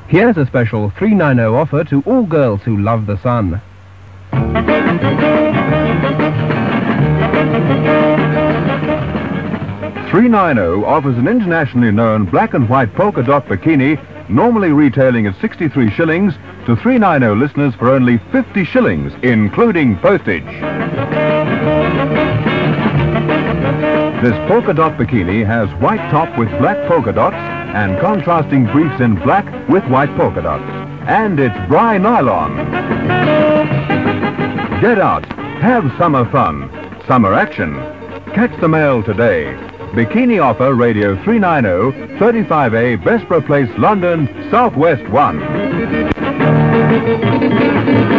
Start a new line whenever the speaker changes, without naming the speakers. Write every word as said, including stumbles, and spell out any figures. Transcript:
Here's a special three ninety offer to all girls who love the sun.
three ninety offers an internationally known black and white polka dot bikini, normally retailing at sixty-three shillings, to three ninety listeners for only fifty shillings, including postage. This polka dot bikini has white top with black polka dots and contrasting briefs in black with white polka dots. And it's Bry nylon. Get out. Have summer fun. Summer action. Catch the mail today. Bikini offer, Radio three ninety, thirty-five A, Bessborough Place, London, Southwest one.